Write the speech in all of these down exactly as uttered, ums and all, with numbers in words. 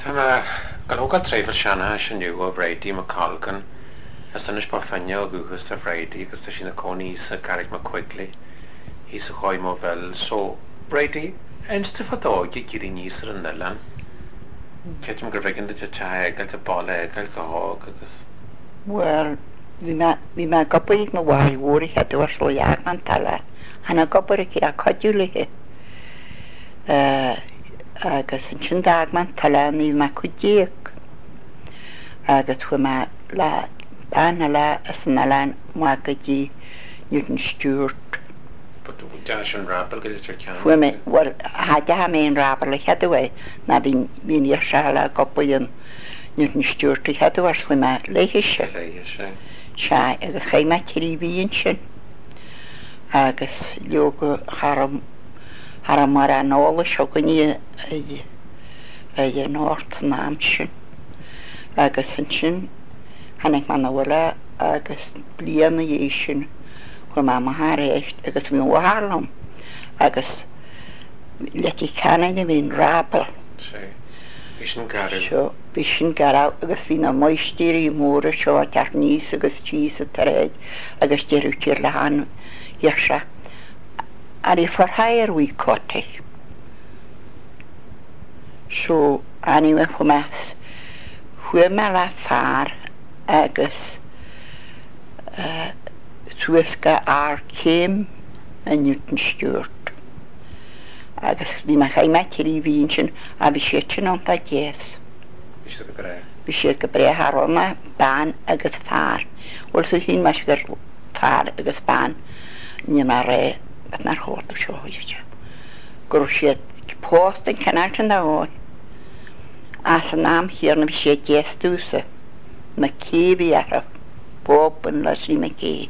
Tá galóga tréfil seanna sin nniu a bhréidí má calgan as tanis ba fanne a gúchas a bhréidí agus tá sin na cóní sa garrig má Quigley í sa cháim má bhil so bhréidí einstu fadógi gíri níos ar an nilan Cetim gur bhigin de te eagail te bála eagail go hág agus Well, bhí me gopaigh na bhhaí bhórí headú ar slóiag an tala hana gobar a a codúlathe agus an sin dag man tala ní me chudíag agus chu me le banna le as an alan má go dtí Newton Stewart Dashan rabal go tar cean. Fu me war ha da me an rabal headú é na bhín bhín iasala gopaigh Newton Stewart headú ar fu me leiise Leiise. Se agus chéime tíí bhíon sin agus leoga haram har mar an nála seo go ní é náirt nám sin agus an sin hanig man bhfuile agus bliana dhé sin chu má mar éist agus mí bhharlam agus letí canna bhín rabal Bhí sin garú. seo bhí sin gará agus bhí na moistíí móra seo a tear níos agus tí a taréid agus deirú tíir le han se ar i forthair bhí cóta so anime chu meas fu me le fear agus suasca ar céim a Newton Stewart agus bhí me chaime tíí bhíon sin a bhí sé sin an tá déas Bhí si go bre. bhí siad go bréthróna bán agus fear bhfuil sa hín meis gur fear agus bán ní mar ré nar chóirta seoide gur siad póst an canal an dáin as an nám hir na bhí sé déasúsa na céhí ar bóban le sí me cé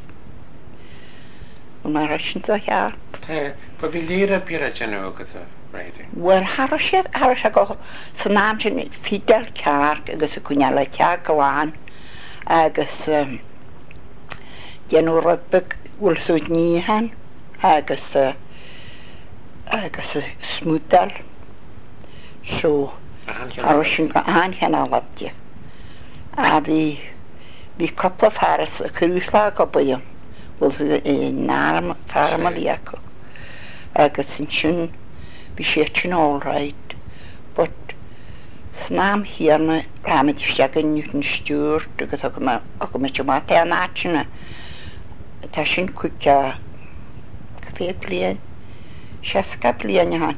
mar sin a cheart Tá ba bhí líra bíar a general go a bhréidí. Well har siad har se go san nám sin fidel ceart agus a cuneala te goháin agus déanú rudbeg bhfuil súd níhan agus agus smúdal so ar sin go anchéan labte a bhí bhí coppla fearras a cruúslá go buom bhfuil náram fearm a bhí acu agus sin sin bhí sé sin allráid but snám hiarna ráid stegan Newton Stewart agus go me má te náitina tá sin chuice fé blian seaca blian hain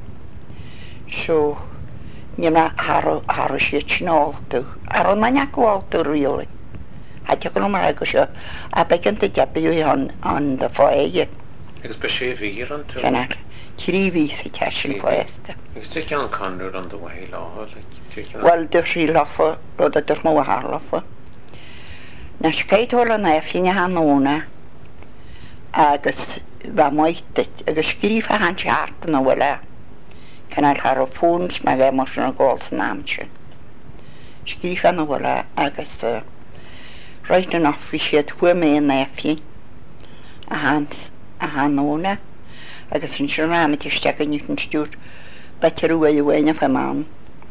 so ní Har sé sinálú ar na neáilú riala a te go mar go seo a beginnta debeú an an de fáige Agus be sé bhí an tú. cenar trí ví sa te sin fáiste Agus tu cean canú an do bhhaí láha. Well de sí lafa rud a dur mó hálafa na scéithóla na efhíine hanóna agus bheit maite agus scrífa han seart na bhfuile canal har fóns me bheith mar na gáil san námse scrífa na bhfuile agus ráit an áhí siad thu mé na efhín a hans a hanóna agus an sin ráid iste a Newton Stewart betarú a bhhaine fe mám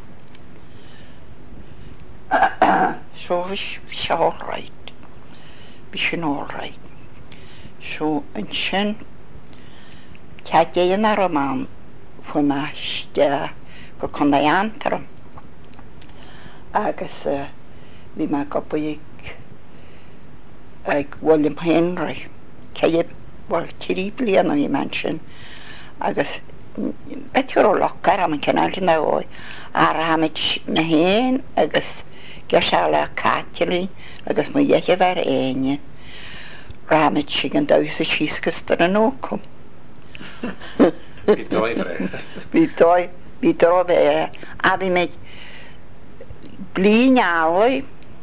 so bhí se allráid bhí sin allráid so an sin ce déan ar a mám fu meiste go chunaantarm agus bhí me gopaigh ag William Henry ce bhil tíí bliana í man sin agus beú lechar am an canal na óid a raid na héin agus ge se le cátilín agus mu dhéiche bhar aine raid si an da sa síscas ar an nócom Bhí bhí dó bhéir a bhí méid blíneálaí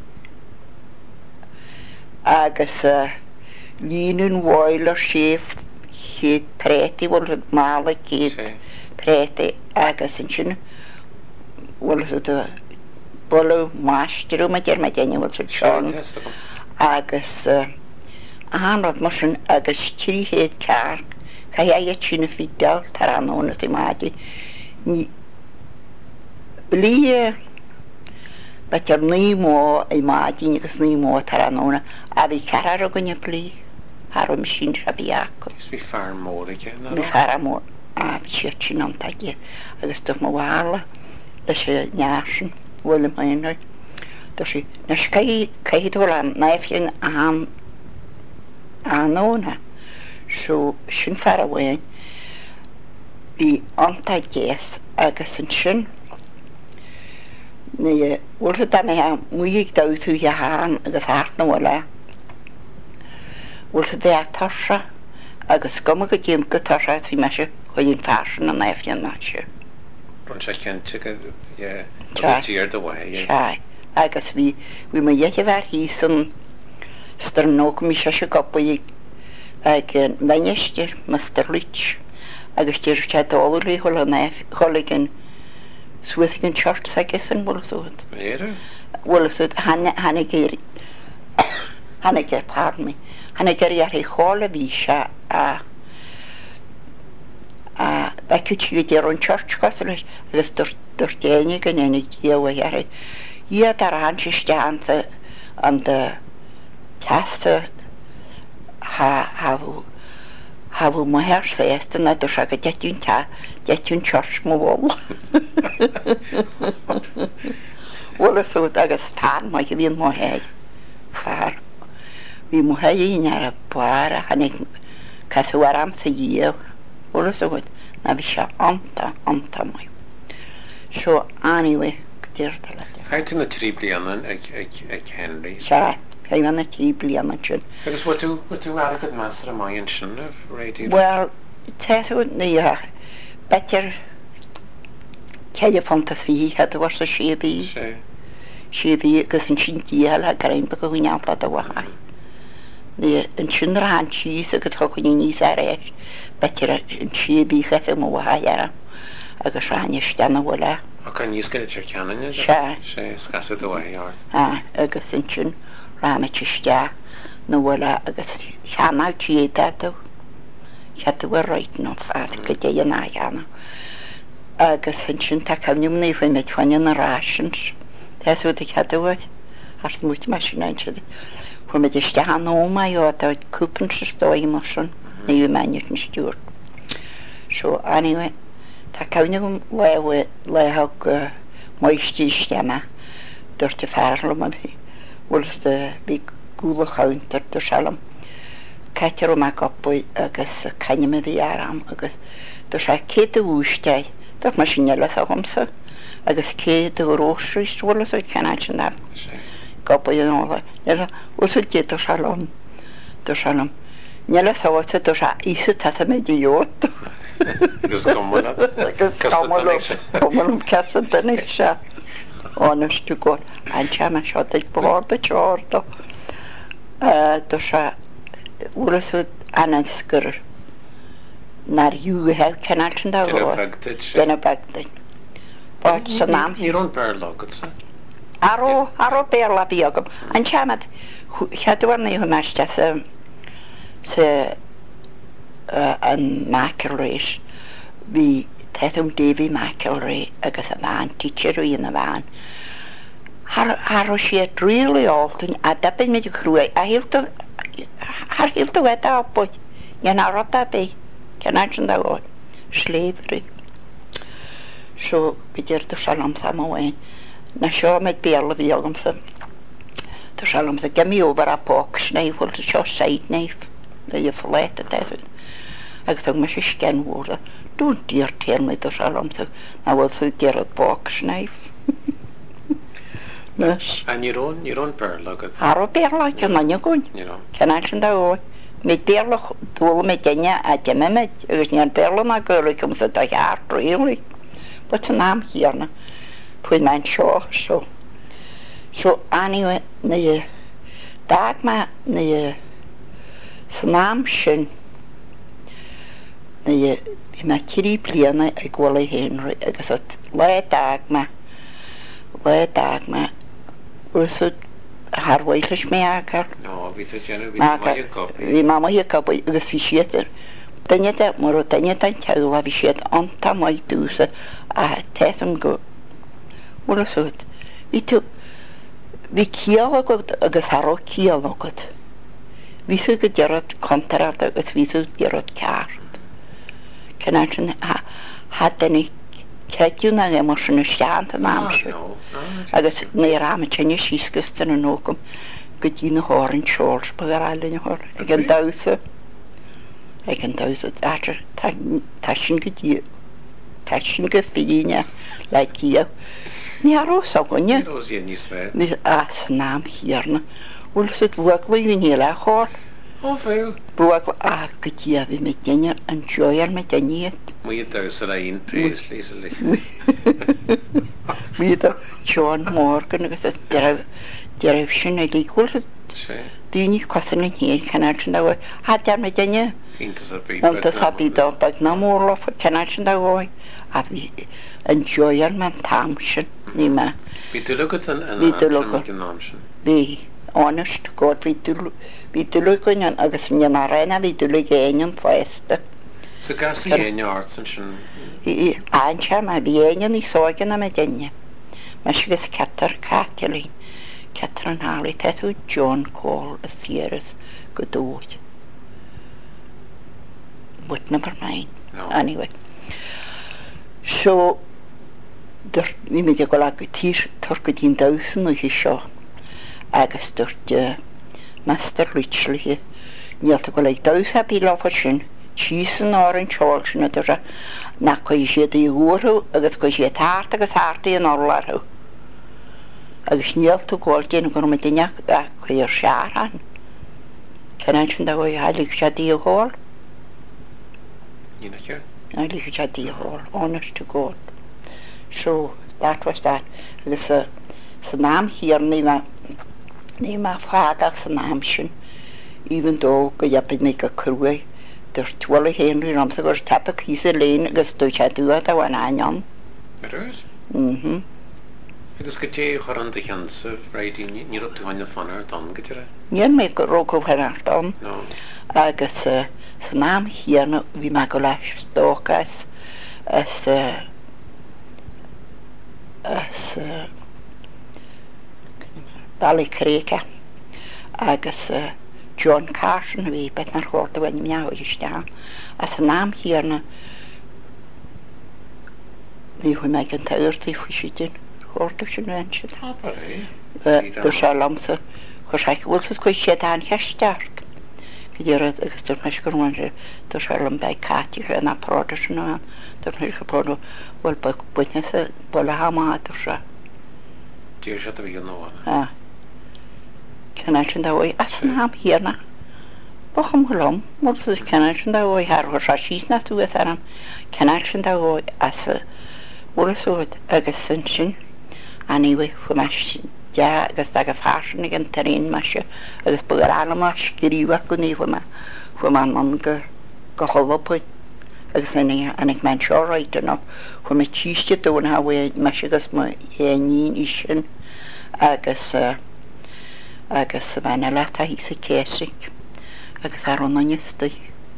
agus líanún bháilar séh chéad préti bhfuil mála céad préti agus an sin bhfuil bolú máisteú me dear me déine bhfuil seán agus anrad mar sin agus tríhéad ceart cha é sinna fidal tar anóna i máide ní blí Betir ní mó i má dínigus ní mó tar anóna a bhí cear a gonne blí Har am sin a bhí acu. Is bhí fear mór ige? Bhí fear mór a bhí siad sin antaige agus do má bhála leis sé neasan bhfuil mainir. Tá sí nes caiidhil an naifhin an anóna so sin fear a bhhain bhí antaigéas agus an sin Ní bhfuil da mé muigh da tú a háan agus háart nóla. Bhfuil dé tarsa agus goma go ddíim go tarsa bhí me se chuinn fearsan an éifhion ná se. Bron se cinnte go tíir do bhaid. Se agus bhí bhí mar dhéiche bhar hí san star nóga mí se se gopaí ag meineistir Mister Leach agus tíir se dálaí chola choligin Suithigin chart sa gisan bhlasúd. Éidir? Bhlasúd hana géir hana géir, pardon me, hana géir ar é chála bhí se a a bheicútí go déir an chart cos leis agus dur déine gan éna díomh ar é. Iad ar an si steanta an de teasta hafú hafú mo her séasta na dur se go deitún te deitún chart mo bhil. Bhlasúd agus fear mai go bhíon mo héid fear. Bhí mo héíon ar a buara hanig casú aram sa díomh bhlasúd na bhí se anta anta mai. So anyway go déirta le. Chaitú na trí blianan ag Henry? Se, chaimh na trí blianan sin. Agus bhfu tú agad measar a maion sin a réidir? Well, teú na betir ceile fantas bhí head bhar sa siabí. Siabí agus an sin díal a garaim go chuineantla a bhaá. Ní an sin rahan síos agus thuchaní níos a réis betir an siabí chethe mo bhaá agus ráine stena bhla. A can níos go tir ceanna? Se. sé scasa do bhaart. Ah, agus an sin ráme tiste nó bhla agus cheannátíí datú. Cheadú bhar roiit nó fad go dé ná cheanna. Agus an sin tá cemnium na bhain meid faine na rásins. Teú de cheadúid as múti me sin ein siad. Fu me iste an óma ó a cúpan sa stóí mar sin na bhí mainir na stúr. So anyway, tá cemnium le lethe go maistí stena dúirte fearlam a bhí. Bhfuil de bhí gúla chaintar do selam. Caiitear me gopú agus caine a bhí aram agus do sé cé a bhústeid do mar sin le a chumsa agus cé a rósríúla ó ceanna sin na gopú ála úsa dé do selam do selam. Nela sáte do se ísa tata mé díot. Gus gomla? Gomlum cesan danig se ánastú gó an te me seo ag bláda teirda do se úlasú anasgur nar dú heh cenáiltin dá bhá denna bagdain. Báid san nám í rón bearlagad sa? Aró aró béla bhí agam. An teamad cheadúar na chu meiste sa sa an McElroy bhí teithum Davy McElroy agus a bhain teacherú in a bhain. Har sé dríla áltain a dabin mé cruúi a hiilta har hiilta weta ápóid gan arata bé ceanna sin dá gáid sléifrí. So bidir do salam sa máin na seo meid béla bhí agamsa. Tá salam sa gemí over a póg snéif bhfuil seo said néif na i fléta teithú. Agus tá me sé scenhúra dún dír téirmaid do salamsa na bhfuil sú dearad póg snéif. Nes. A ní rón ní rón bearlagad? Aró béla cean na gún. Ceanna sin dá gáid. Mé béla dúla me déine a deime meid agus níon béla na gúla cum sa do cheart réalaí. Ba tá nám hiarna puin mein seo so. So anyway na dag ma na sa nám sin na bhí me tíí bliana ag bhla Henry agus le dag ma le dag ma úsú Harhhaillis mé agar. No, bhí tú déanú bhí copy. Bhí má mai copy agus bhí siad daine de mar daine an teú a bhí siad anta mai dúsa a teithum go úsút. Bhí tú Bhí cialagad agus aró cialagad. Bhísú go dearad contarad agus bhísú dearad ceart. Cynna sin ha denni cediúna e mar sin steanta námsú. Agus na ráma tenne sísgus den an nógum go dtí na hárin seols ba gar ailin hor. Ag an dawsa. Ag an dawsa dátar tá sin go dí tá sin go fíine le díab. Ní arós a gonne. Ní as nám hírna. Úl sut bhuagla yw ní le chór. O fel. Bhuagla a go díab i me denne an joiar me denniad. Mwy daws yr ein pris leiselig. Mwy da John Morgan agus a deref sin ag lígwyl dyn cothan yn hyn canad sy'n dawa a der me denne Intas a byd o bag na môrlof canad sy'n dawa a fi yn joiar mewn tamsyn ni ma Fi dylwgyd yn tamsyn Fi honest god fi dylwg yn agus yn ymaren a fi dylwg ein yn ffesta So gas i ein arts yn sy'n Ancha ma fi ein yn i sogan am y denne Ma sy'n catar Kathleen Catherine Harley Tattoo John Cole a Sierras Godot. But never mind. No. Anyway. So der ni me go lag tír torca dín dausan og hisio. Agus dort Master Richley. Níalta go lag dausa bí láfa sin. Chísan árin chálsin a dora na go sé í úrú agus go sé tart agus hartaí an orlarú. Agus níalta gáil déanú go me daine a chuir searan. Ceann sin da bhfuil heilig sé dí a gáil? Nína che? Heilig sé dí a gáil, honest to God. So, that was that. Agus sa nám hir ní ma ní ma fágach sa nám sin. Even though go dheapid me go cruai. Der twala Henry ramsa gur tappa císa léin agus dú sé dúa a bhain aion. Ar oes? Mhm. Agus go té choran dy chansa rhaid i ni rhaid ti'n ffannar don gyda? Níon me go rogo bhain don. No. Agus sa nám híana bhí me go leis stóchas as as Ballycraica agus John Carson bhí bet nar chóirta bhain meáh isteán. A sa nám híana bhí chu me an tairtaí fuisiidin. Chóirta sin bhain siad. Ah, bari. Dúr sé lamsa chu sé bhfuil chu siad an heisteart. Gyda'r agus dwr nes gwrwan se dwr se lam bai cati lle na proda sy'n o'n dwr nes gwrwan wel bwyd bwydnes y bwyd a hama dwr se Dyr siad o fi yn o'n a cynna sy'n da oi as yn ham hir na boch am hwlom mwr sydd cynna sy'n da oi har hwrs a sys na dwyth aram cynna sy'n da oi as y mwr yswyd agus sy'n sy'n aniwe fwy mas ja, agus dag a fashion ag an tarín meise agus bu ar anam a sciríomhar go ní fuma fuma man go go holopúid agus inna anig man seo ráid an fuma tíiste dún ha bhfuil meise agus ma hénín isin agus agus bhaine le a hí sa céisic agus ar an anistí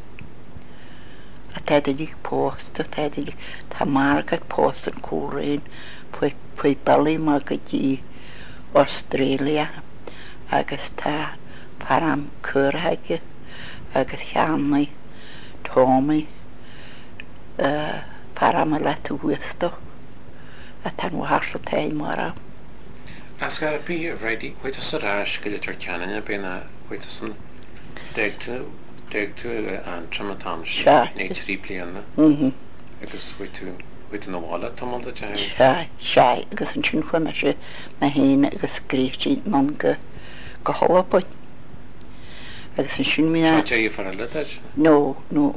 a teidir post a teidir tá margad post an cúrain fwy bali ma go dí Australia agus tá param cwrhaige agus cheannaí tómaí uh, param a letu wysto a tan wahaslo tein mara. As gael bi ready, wait a saraj gyda tar canan a bena wait a san deg tu deg tu an tramatams neu tri bliana. Mhm. Agus wait tu Wyd yn ôl tomol dy chai? Siai, siai, agus yn sy'n chwa mesio mae hyn agus grif sy'n non go go hola bwyd. Agus yn sy'n mi na... Siai chai i ffarala dach? No, no.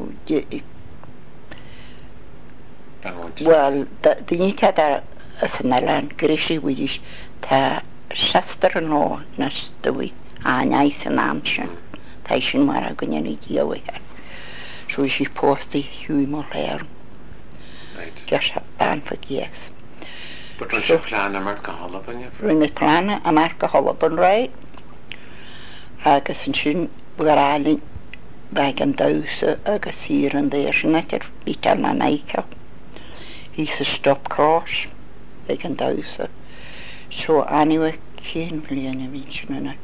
Wel, dyn ni ta da ysyn alan grif sy'n wydys ta siaster yn o na stwy a niais yn amsyn. Ta eisiau mara gwneud i diawi her. So eisiau posti hwy mor leir. Just ban for yes. But rwy'n sy'n plan am arca holoban? Rwy'n sy'n plan am arca holoban, right? Agus yn sy'n bwgarali bag yn daws agus sir yn ddeir sy'n eithaf bital na naicael. He's a stop cross bag yn daws. So anyway, cén bhliain a bhín sin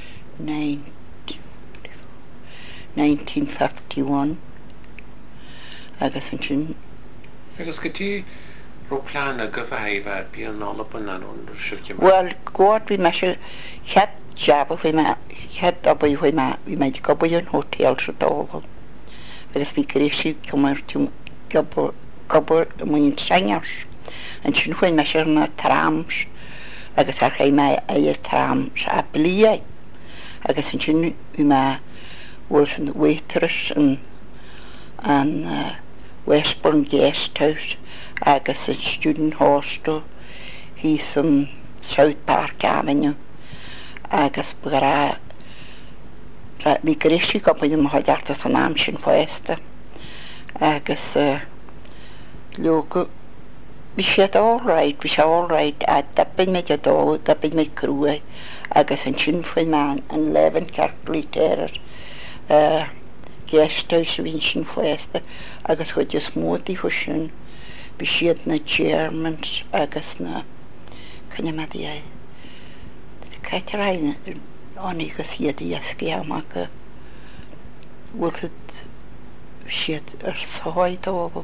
nineteen fifty-one agus an sin. Agus go tí ro plán a go bhhaibh bí an nálapin an ón siúte. Well, gcód bhí me se chead jab bhí me chead a bhí bhí me bhí me go bhí an hótéal se dóla. Agus bhí gréisiú cummartú gobor gobor muin sengars. An sin bhfuin me se na trams agus ar chay me a tram se a bliai. Agus an sin bhí me was an waitress and and uh, Westbourne Guest House agus a student hostel he's in South Park Avenue agus bgara mi grisí go bhfuil mo haideachta san am sin foista agus uh, logo bhí siad all right bhí sé all right a dabin me a dó dabin me crua agus an sin bhfuil me an leven cartlítéir Uh, guest house bhín sin foista agus chuid is mótaí fu sin bhí siad na Germans agus na chunne me é caiitar aine aní go siad í ascí amach go bhfuil siad ar sáid dóbh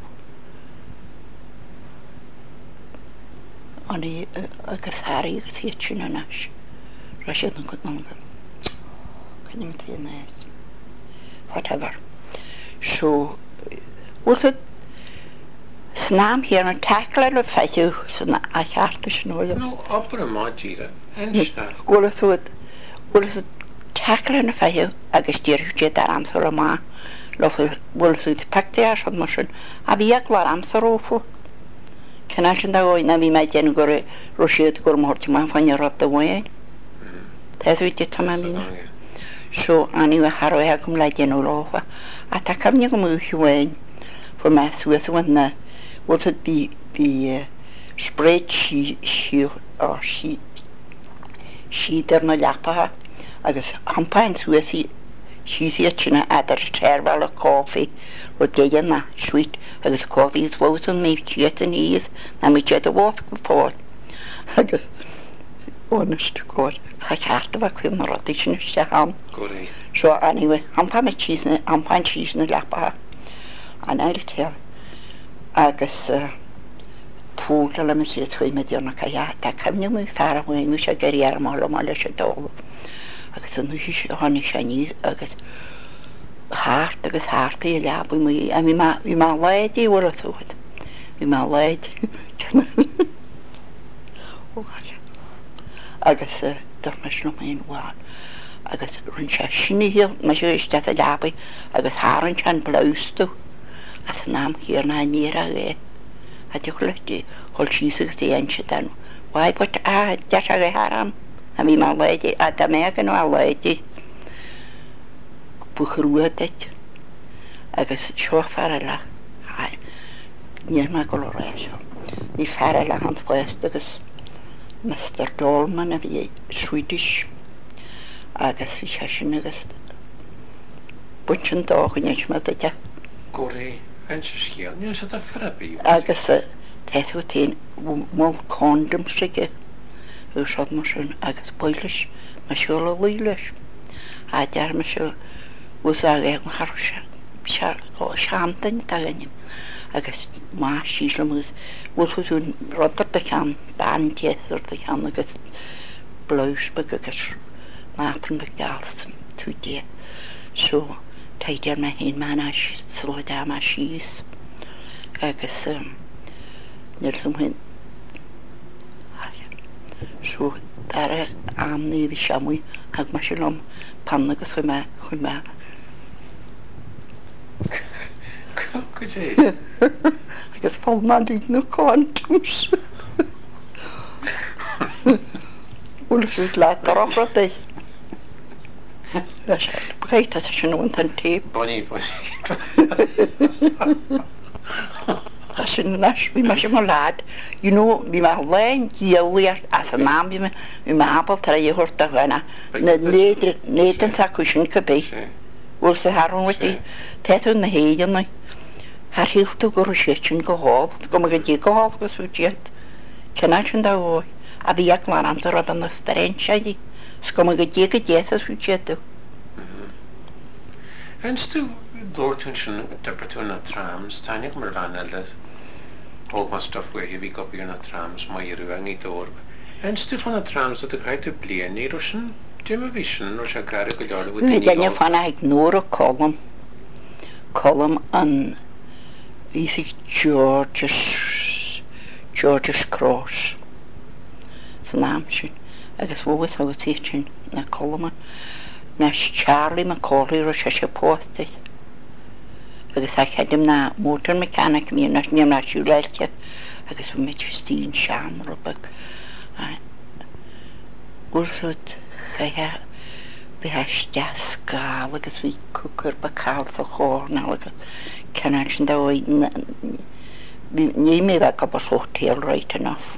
aní agus thaí go siad sin anas ra siad an go ná chunne me tí néis. Whatever. So, was it snam here and tackle of fayu, so I had to know them. No, opera majira. Well, it would, was it tackle of fayu, I guess dear jet that answer a ma, love will suit pack there some motion. I be a glad answer awful. Can I send away, Navi might then go to Russia to go more to my fire up the way? That's what you tell me. So anyway, harrow I come like you know over. I take up your move you win for my Swiss one there. Would it be be uh, spread she she or she she there no lapa? I guess I'm fine Swissy. She's itching at her chair while a coffee would get in that sweet. I guess coffee is wasn't me jet and ease and we jet the water before. I guess honest to God. I can't have a queen or a dition to ham. So anyway, I'm fine cheese I'm fine cheese in the lapa. And I'll tell I guess uh food let me see it three million kaya that come you far away we should get here more more let it all. I guess no she honey Chinese I guess heart I guess heart the lab we I mean my we my lady what I thought. We my lady. Oh I guess uh Darmish no main one. I guess Rinchashini here, my shoes that a labby, I guess Haranch and blouse too. As an am here nine near away. I took lucky, whole cheese is the ancient then. Why, but ah, just a haram. I mean, my lady at the American or lady. Buchruet it. I guess sure farala. I near my coloration. Me farala hand west because Mister Dolman of the Swedish. I guess we shashin against bunch and dog and yes, mother. Corey, and she's here. Yes, at a frappy. I guess that would in more condom sticker. Who shot machine, I guess boilish, my shoulder wheelish. I dare my show was a young harsha, shar or shanting taganim. I guess ma she's was was doing rather the can band yes or the can I guess blouse because mapping the girls two dear. So tight my hand man I slow down my shoes. I guess um there's something so there am near the shamwy have my shalom pan I guess my my I guess fall man did no quantums. Well, she's like the rough of this. That's great as she went and tape. Bonnie, Bonnie. I shouldn't nash, we must have a lad. You know, we my lane, yearly as a man, we my apple try you hurt the winner. Nathan Sakushin could be. Was the harrow with the tattoo in the hay, and I had healed to go to shit and go off, go make a dig off, because we jet. Can I send out? a bhí ag mar antar an na staréin séidí, go go dé go déas fiú séú. Ens tú dúirtún sin departún na trams, táineach mar bhain eile ó má stoffu hí bhí gopíú na trams má iarú an í dór. Ens tú fan na trams a gaid tú blian ní sin, Jim a bhí sin ó se gar go leála bhú. Mi déine fanna ag nóra colm, colm an Isig George's George's Cross san náam sin agus bhuagas agus tí sin na colma nes Charlie McCauley ro se se postais agus a chedim na motor mechanic mi nes níam na siúleilte agus bhu mit Stín Sean rubag úrsút chaithe bhí heiste scáil agus bhí cúcur ba cáil a chór ná agus Canaan sin da oed ní mé bheith go sótéal right enough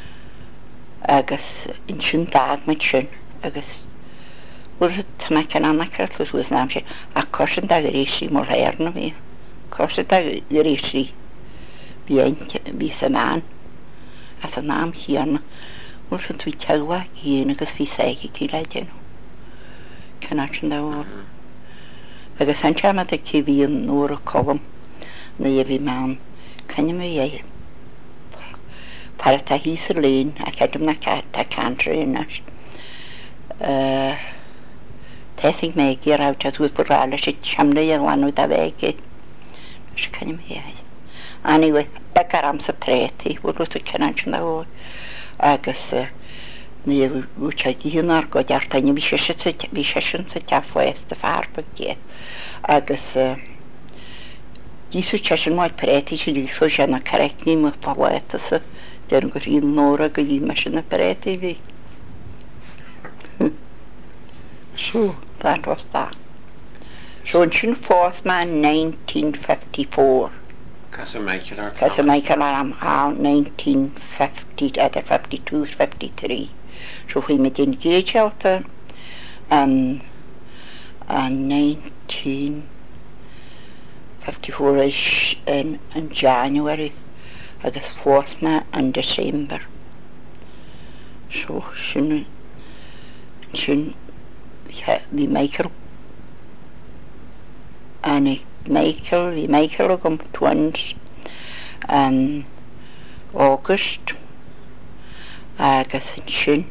agus in sin dag mit sin agus bhfuil tanna Canaan ceirtlús bhuas náam sé a cosin da go réisí mór héirna bhí cosin da go réisí bhí san án a san náam híarna bhfuil san tú teagha híana agus bhí saigi cí leidéanú Canaan sin da oed agus an teama a cí bhíon nóra colm na a bhí meán canne mé é para tá hí sa léin a cheidim na tá cantra inas teigh mé í ráte dús borrála sé seamna a bhhaú a bhéige se canne mé é anyway be am sa préti bhú a cean sin ó agus ní bhú te díonar go deartainine bhí bhí sé sin sa tefuéis de farpa dé agus díú te sin máid préti sé dí so sé na carreicní mu fáhaitasa dean go í nóra go dí me sin na préti bhí. So that was that. So in sin fós ma nineteen fifty-four. Cas a Michael ar Cas a Michael ar am há nineteen fifty, either fifty-two, fifty-three. So we met in Gagealta and and nineteen fifty-four-ish in, in January, agus fósma in December. So sin sin vi Michael and Michael vi Michael agam twins and August agus sin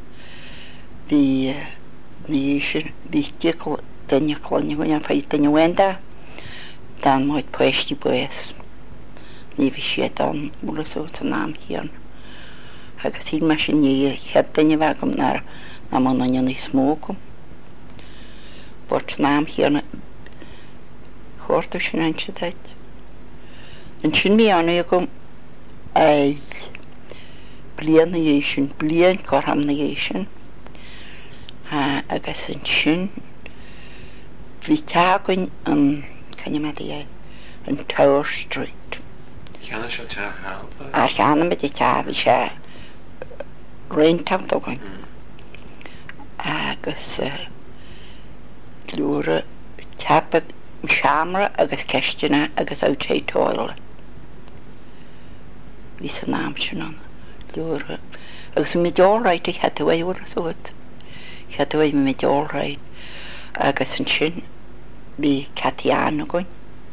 vi ní sin vi dico daine clonne go an feit daine wenda dan moid poisty boes ní vi sé an múla so an náam hían agus hí me sin ní chead daine bhagam nar na man an ní smógum bort náam hían chóirta sin an se deit an sin mí anna gom ag blian na dhé sin blian chorham na dhé sin agus an sin bhí teagainn an canne me é an Tower Street. Cheanna se te a cheanna me te bhí sé réintamtógainn agus luúra tepa seamra agus ceistena agus átétóile hí san náam sin an luúra agus mi deolráid a cheadhah úra suat cheadhah mi deolráid agus an sin bhí Catiana goin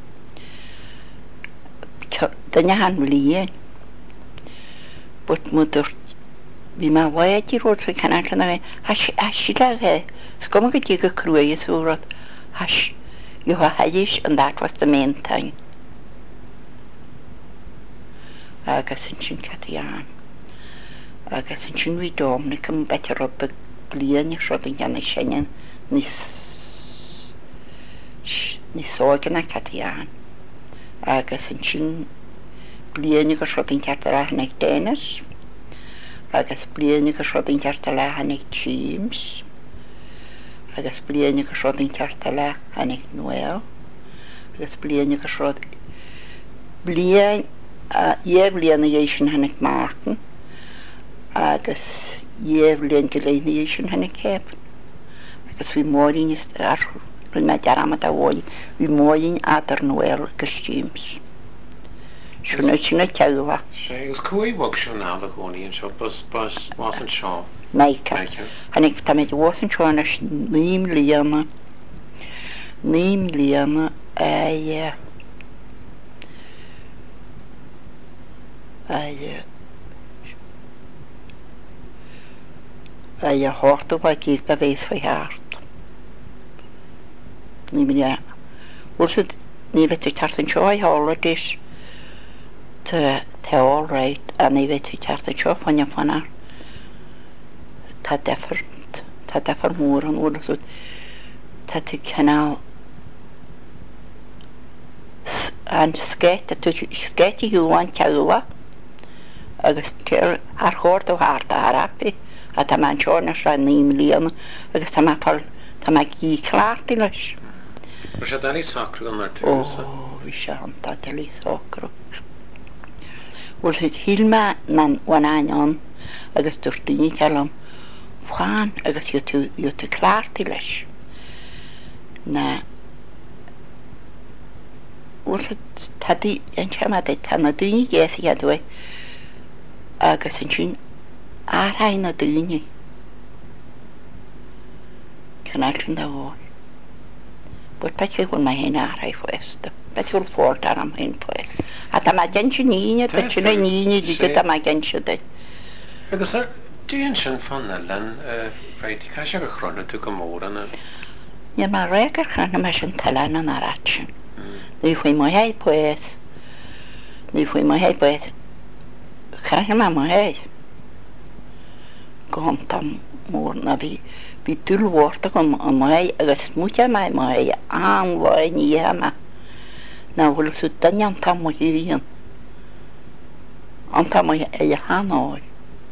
daine han líon but muidir bhí má bhaidí rót fa canna na sí le scoma go dtí go cruúis úrad has you were Haddish and that was the main thing. Agus an sin Catian agus an sin bhí Dominic an betar op a blian srod an ganna sinne ní sógan na Catian agus an sin blian go srod an ceart a lehannig Dennis agus blian go srod an ceart a lehannig James agus blian go srod an ceart a lehannig Noel agus blian go srod blian je blian a sin hannig Martin agus je blian goléine sin hannig Cap agus bhí mórin is ar rún me dearama a bhil bhí mórin adar Noel agus James Siwna sy'n y tewa. Ys cwy wog siw na dy gwni yn sio, bus bus wasn't sio. Meica. Hannig ta meid wasn't sio na nim liana. Nim liana ai... ai... ai a horta va gig da veis foi hart. Ni min ja. Wrth ni vet tu tartan choi holidays. Te te all right a ni vet tu tartan choi fanya fana. Ta different. Ta different more on all so. Ta tu canal. And skate tu skate you want chawa. Agus ter ar horta hart arapi. A ta ma'n siôn as rhaid nim liam agos ta ma pal ta ma gi clarti leis. Rwy'n siarad dali socr gan ar O, fi siarad ta dali socr. Wrth yd hilma na'n wan anion agos dwrst ni talam fwan agos yw tu clarti leis. Na wrth yd ta di yn siarad ta na dwi ni ges i adwy agos yn sy'n ar hain o dyni. Cynnal sy'n da fwy. Bod beth yw hwn mae hyn ar hain ffwest. Beth yw'r ffwrdd ar am hyn ffwest. A da mae gen sy'n un, a beth sy'n un i ddod da mae gen sy'n dweud. Agos ar, dwi'n sy'n ffon ylan, rhaid i casio gychron o dy gymor yna. Ie, mae rhaid gychron yma sy'n talan yn ar atyn. Ni fwy mwy hei pwes. Ni fwy mwy hei pwes. Chan yma mwy hei. Gontam môr na fi fi dulwort ac yn mai agos mwya mai mai am fwy ni yma na wwl sydd dynion tam o hyn ond tam o ei hanoi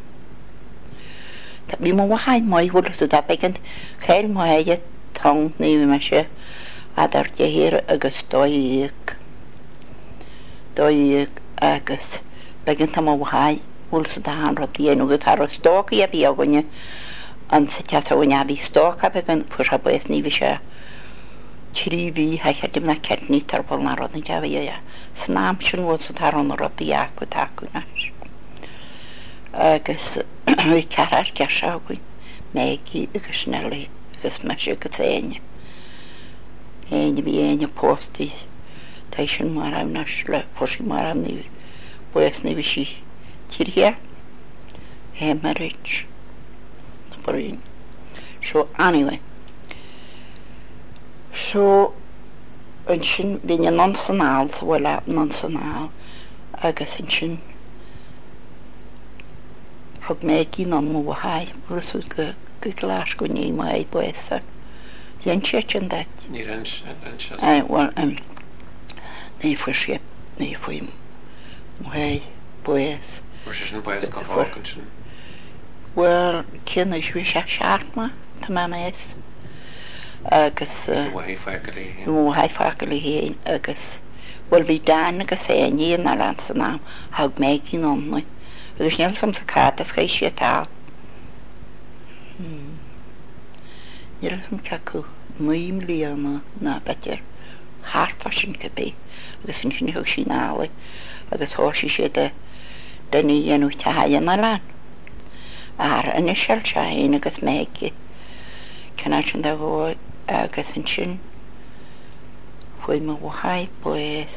fi mwy wahai mwy wwl sydd a begyn cael mwy ei tong ni fi mysio a dar dihir agos doi ig doi ig agos begyn tam o wahai wwl sydd a han rhaid i enw gyda ar o stoc i a fi o gwni ond sydd a sa wni a fi stoc a begyn ffwrs a bwys ni fi eisiau tri fi haich a dim na cedni tar bol na roedd yn ja fi ia snam sy'n wwl sydd ar o'n roedd i ac o tac o nas agos fi carar gersa o gwni megi agos neli agos mysio gyda ein ein fi ein o posti taisyn mar am nas ffwrs i mar am ni bwys ni fi si Tirhia, hemorrhage, the brain. So anyway, so yn sy'n fi'n yn nonsonal, so wala nonsonal, agos yn sy'n hog megi non mo wahai, brwsw gyglas gwni mo ei bwesa. Yen chech yn dat. Ni'r yn sias. Ai, wel, ni ffwrsiad, ni ffwym mo ei bwes. Wrth sy'n bwys gael fawr yn sy'n? Wel, cyn ys fi siarad siarad ma, ta ma mes. Agos... Dy wahai ffagol i hyn? Dy wahai ffagol i hyn, agos... Wel, fi dan agos ein i yn alan sy'n am, hawg meg i'n onnwy. Agos nil som sa cad as gaisi a tal. Nil som cacw, mwym li yma, na bedyr. Harfa sy'n gybi, agos yn sy'n hwg sy'n ali, agos hos i sydd y dyn ni yn wyt a hai yn alan. Ar yn eisiau siain agos megi. Cynnal sy'n da fwy agos yn sy'n fwy ma wahai bwys.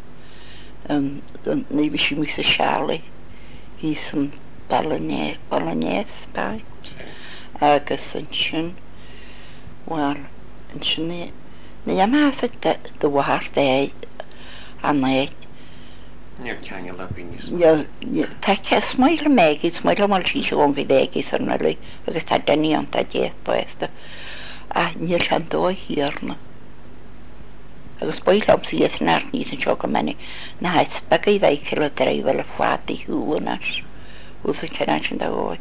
Ni fi sy'n mwys y siali. Hys yn balanes bai. Agos yn sy'n wel yn sy'n ni ni am asyd dy wahar dau annaid. Ni'r cang y labi ni smail. Ia, ta ca smail y megi, smail o mal sys o gong fydegi sy'n nali, agos ta dyni ond ta dieth boesta. A ni'r sian do hirna. Agos boi lam sydd yn ar nis yn siog am enni, na haes baga i fai kilo drai fel y ffwad i hwyl yn as. Wrth yn cynnan sy'n da goi.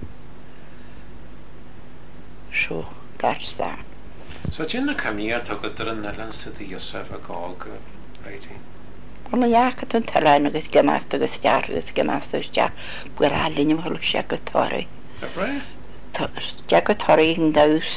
So, that's that. So, ti'n na camiad o gydr yn nalan sydd i Iosef a gog, reidi? Wel, mae iach at yn talan agos gymast agos jar, agos gymast agos jar. Bwyr alun i'm hwylw siag o torri. Ebre? Siag o torri yn daws.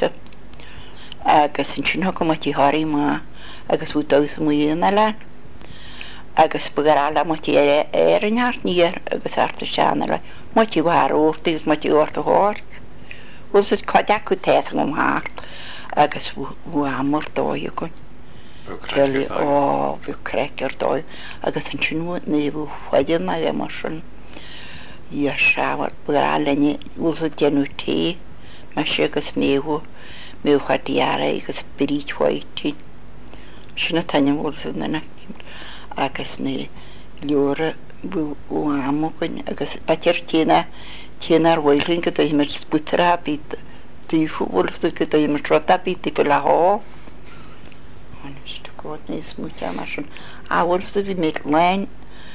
Agos yn sy'n hwg o mwy hori ma. Agos wyt daws mwy yn alan. agus bugarala moti er yn hart ni'r agus arta sianala moti war o'r tig moti o'r dy hor was het kodak u teth ngom hart agus wu amor doi ykon Kelly o fi cracker doi agus yn chynw nefu chwedyn na emosiwn i siawr bugarala ni was het genw te mas agus mew mew chwadiara agus brit chwaiti sy'n y tanyan was yn yna agus ni liora bu amokon agus patir tina tina roilin que той mer sputra bit ti futbol que той mer trota bit tipo la ho honest god nis mucha machon a wolfst vi mit len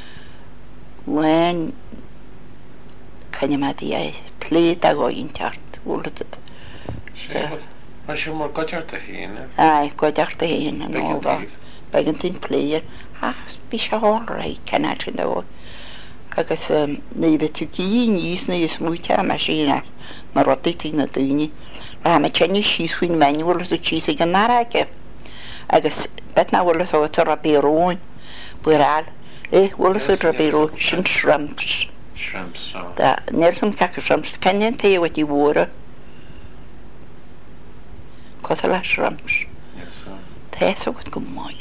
len kanimati ai pleta go intart wolfst Maar je moet kotjar te heen. Ai kotjar te heen no ba bagentin player ah bisha all right can I tell you agus ni vetu ki nis ni smucha machina na rotiti na tuni ra ma cheni shiswin manual do chise ganarake agus bet na wol so terapiron bural eh wol so terapiro shin shrimps Shrimps so da nelson kak shrimps kanen te wat you wore kosala shrimps yes sir te so gut gumoi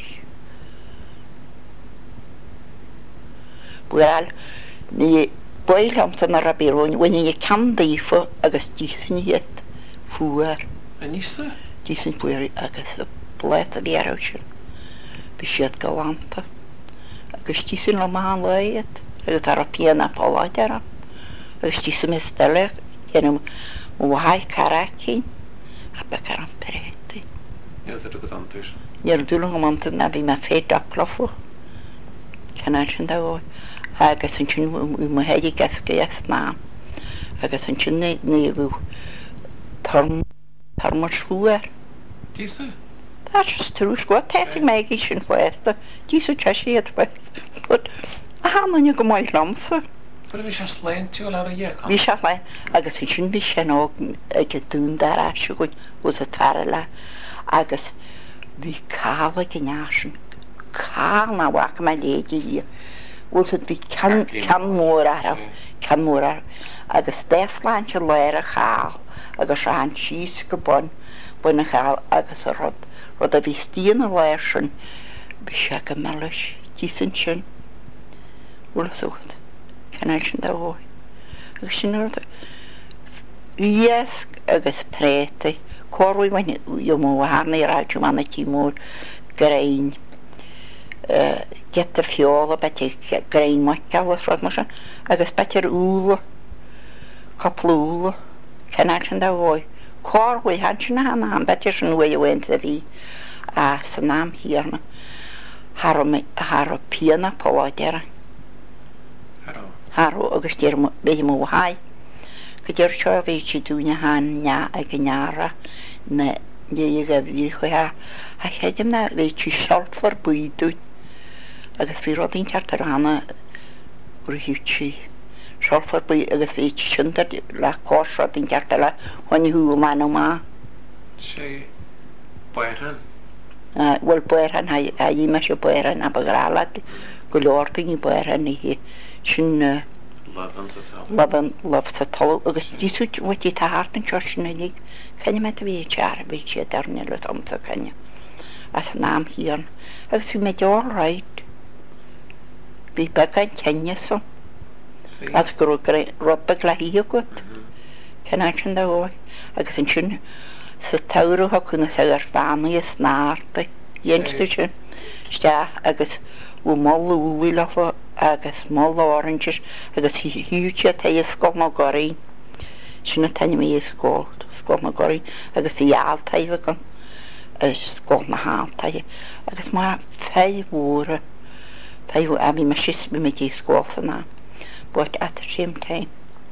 bural ni boil am tan rabirón when you can difo agus disniet fuar Anissa disin fuar agus bleta bierauchen bishet galanta agus disin la man leit agus terapiana paladera agus disin mestele genum wahai karaki abakaram perete ja dat ook anders Nier dulung amant na vi ma fet aplafo Canachin da agus yn chyn ma hedi gasgu as na agus yn chyn ne nefu tarm tarmor sfuer Disa that's just true squat testing megi shin fwesta disu chashi et fwest but a han yn go mai lamsa Maar we zijn slein toe laten je kan vi shat mai agus yn chyn vi shen og ag dun dar ashu go was a tarala agus vi kala gnashin kala wak ma legi was het vi kan kan mora kan mora agus deslanche leire gaal agus aan cheese gebon bon a gaal agus rod rod a vi stien leschen bishaka malish disenchen wala so goed kan ik da hoor ik sien er yes agus prete korwi wan yo mo harne raadje man het moor grain Uh, get the fuel bet je grain makkel rod maar agus beter oel kaplul kan ik da hoor kor we had je na na beter schon we went to die a se naam hier haro me haro piana paladera Haro haro agus dir be mo hai gedir cho we chi dunya han nya agnara ne je ga vir khoya a hedem na we chi short for buidu agus fi rodin charterana urhichi short for bui agus we chi chunta la course rodin chartela when you mano ma She Boyhan uh well boyran hay ay ma sho boyran abagralat golorting i boyran ni chin Love to tell Laban love to tell agus disu wat je ta harten churchen nig kan je met wie char beetje daar net om te kan je as naam hier as u met all right bi bakan kenya so as gro rob gla hier goed kan ik dan hoor agus in chun se tauro ha kunna sagar family snart jenstuje sta agus u mallu wilafa agus mal oranges agus hiúte ta ysgol na gori sy'n tan mi ysgol ysgol na gori agus i alta i gan ysgol na halta agus ma fei wore fei wore a mi ma sis mi me ysgol sana but at the same time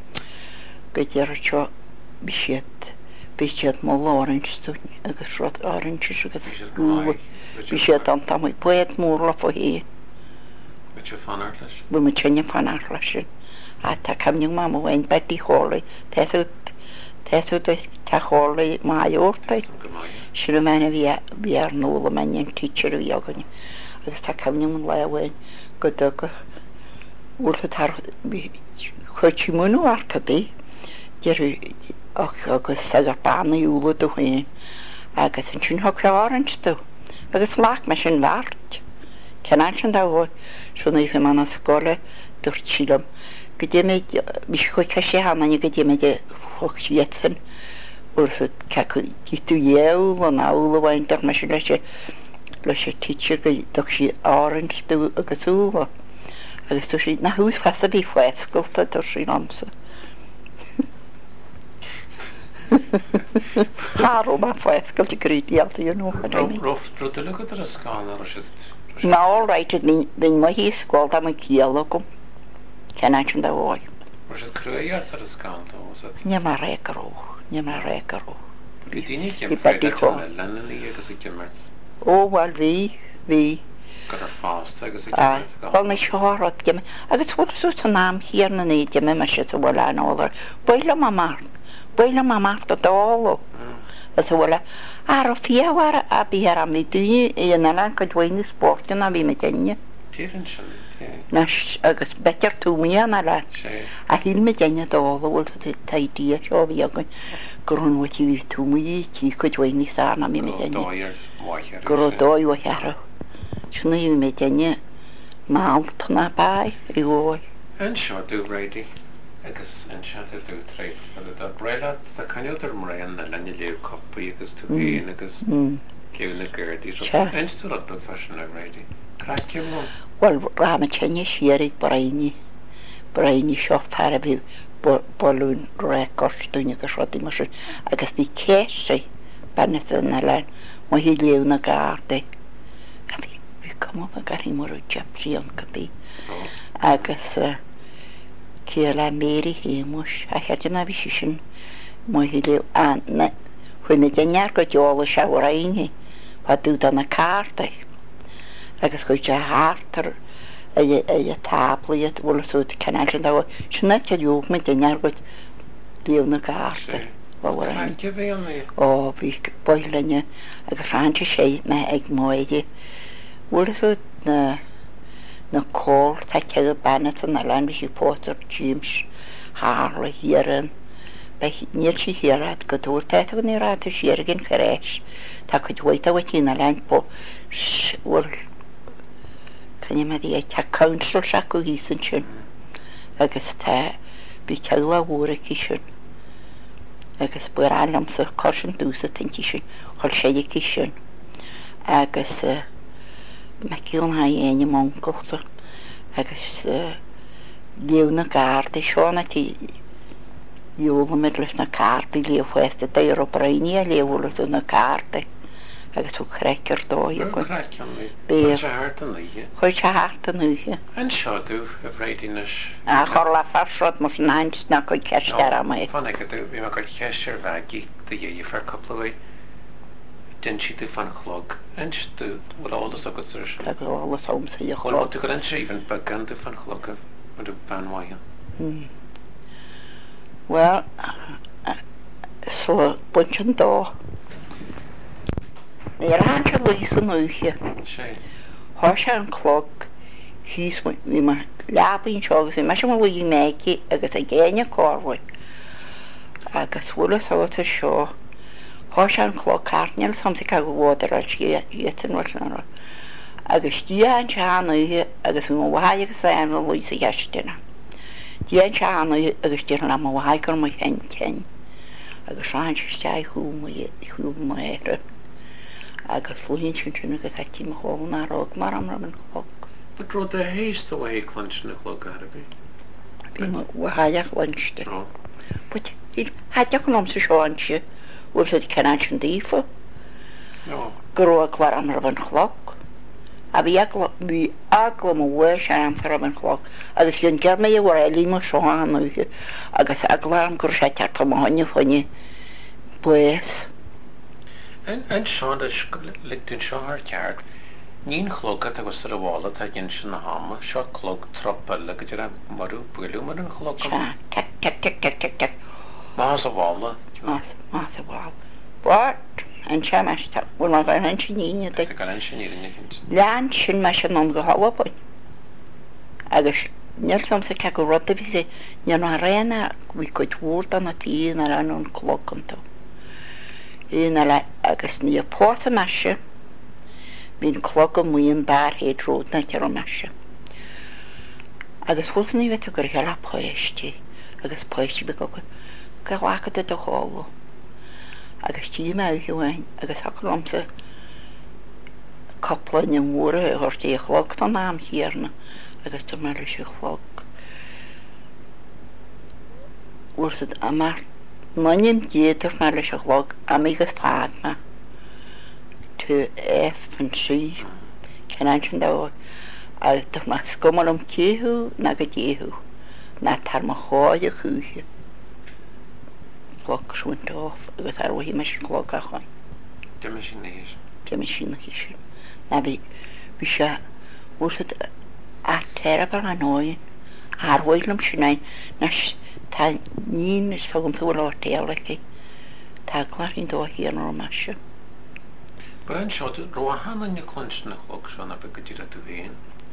gyda'r cho bisiet bisiet mal orange stwn agus rod oranges agus bisiet am tam i poet mwrla fo hi Met je van Artles we moet je van aflassen. Ah, ta kam jong mama wijn bij die holle. Het is het is dus ta holle maar joort. Zullen mijn via via nul mijn teacher wie ook niet. agus tá cemnim an lehhain go do go bhúlta tar chuirtí múnú arca bí agus sagar banna úla do chuin agus an sin thug leárintú agus lách me sin bhart cean sin dáhhaid suna bhí man na scóla dúirt sílam go dé bhí chu ceisi hanaine go dé de fochthésan úr tú dhéil an ála bhaintach me sin leis leis sé títe go do sí áintú agus úla agus tú sí na hús festa bhí foiescoilta tar sí amsa. Harú má foiescoilta grídialta dú nó Roft brutile go ar a scána si. Ná áráite bhín mai hí scóil am cíala gom cean sin dá bháid. Mar sé cruíart ar a scánta ó. Ne mar récaró, ne mar récaró. Go dtíine ceim freiile lenaí agus i cimmert. Ó bhil bhí hí gur ar fásta agus i bhil na seárad gimme agus bhil sú nám híar na néide me me si bhil an álar buile má mar buile má mar a dála as bhfuile ar a fiáhhar a bí ar am dúine íana go dhaine sportin a bhí me déine agus betar túmíana le a hí me déine dála bhil taidí seo bhí agan gurúnhaití bhí túmí tí go dhaine sána mí me déine gur dóid hearra sinna bhí me déine máaltana bá i ggóid. An seo dú réidí agus an seo dú tréid a breile a caiútar mar an na lenne léú coppaí agus tú bhíon agus céúna gairdí einstú be fashion a réidí. Craicim nó? Well ra me tenne siarig braine braine seo fear a bhí bolún récortúine go srodí mar sin agus ní céis sé banna na lein má hí léú na gáda a bhí bhí cum a garí mar jepsí an capí agus cé le méri hémus a cheidir na bhí sin má hí léú anna chuin me dénear go deála se raine pa dú an na cáda agus go te hátar a tábliad bhla súd cean sin dá sinna te dúg me dénear go léú na gáda. ó bhí bailenne agus ráinte sé me ag móide bhla na na cóir tá te banna na lein bhí sí pótar James hála hiaran níl sí hiarad go dúirteite go níráta siar gin choréis tá chu dhhaid a bhaití na lein po bhfuil cenne me dí te council se go hísan sin agus tá bhí teala bhra sin agus buir anlam sa corsin dúsa tintí sin choil sé sin agus me cíon ha dhéine mongolta agus léú na gáda seánna tí jóla me leis na cáda léomhhuesta d ar braine a léhúla na cáda agus tú chreicear dói go chuir se háta nuige. An seo dú a bhréidirnas a chur le farsrod mar náint na go ceiste a mé. Fanna go bhí mar go ceisir bheití do dhé fear coplaid den si tú fan chlog an tú bhfuil álas agus ar Tá go álas homsa i chlog. Tú go an síhan be gan tú fan chlog a dú banhain. Well, so buint an dó. Ní an se lís an nuige. Thir se an chlog hís bhí mar leabhaín segus i me sem bhí méici agus a ggéine cóhhaid agus bhfuil sáta seo thir se an chlog cartneil samsa go bhádar a dhéan agus tí an se nuige agus bhí bhhaid agus an lís a heistena. Tí an se nuige agus tíar le bhhaid gur mai hen cein agus ráin se steag chuú éire. agus lúhíonn sin sin agus heití mo háin arág mar am ram an chlog. Ba dro a héist ó é clanse na chlog arbí? Bhí bhaideach lanste. But heideach an amsa seáinse bhfuil sé cean sin dífa gurróg war am ram an chlog a bhí bhí aglam bhfuir se am ram an chlog agus dhéon gearmé a bhar eilí mar seáinúige agus aglam gur sé teart máine fanne buas. An seán le dún seo ar ceart, níon chlogad agus ar a bhála a gin sin na hama, seo chlog tropal le go dtí marú builú mar an chlog am. Tec, tec, tec, tec, tec, tec. Más a bhála? Más, más a bhála. Bart, an se meiste bhfuil mar gan an sin níine Tá gan an sin íine cint. lean sin me sin an go hahapain agus níl som sa ce go rud a bhí sé ní ná réna bhí go dhúr an na tíí na an an chlócantá. Ína le agus ní pósa meise hín chlóca muon bar héad ród na tear meise. Agus thuús ní bheith gur heile póisttí agus póisttí be go go lácha do hábh. Agus tí me hiúhain agus halamsa coplain an mhra thuirtaí chlog an náam hiarna agus do mar sé chlog. Úsad a mar manin déidir mar leis a chlog amigus fád me tú F an trí cean sin dá agus mar scomalm céthú na go déthú na tar mar cháid a chúthe. Chlog súntáh agus ar bhí me sin chlog a chuin. De me sin níos. De me sin nach sin. Na bhí bhí se úsad a teirbar an áin ar bhilm sinnain nas tá nín is tugam tú lá téalacha tá chláín dó hían ó meise. Bar an seo roihan an clonsna chlog seo na be go dtíra tú bhéin.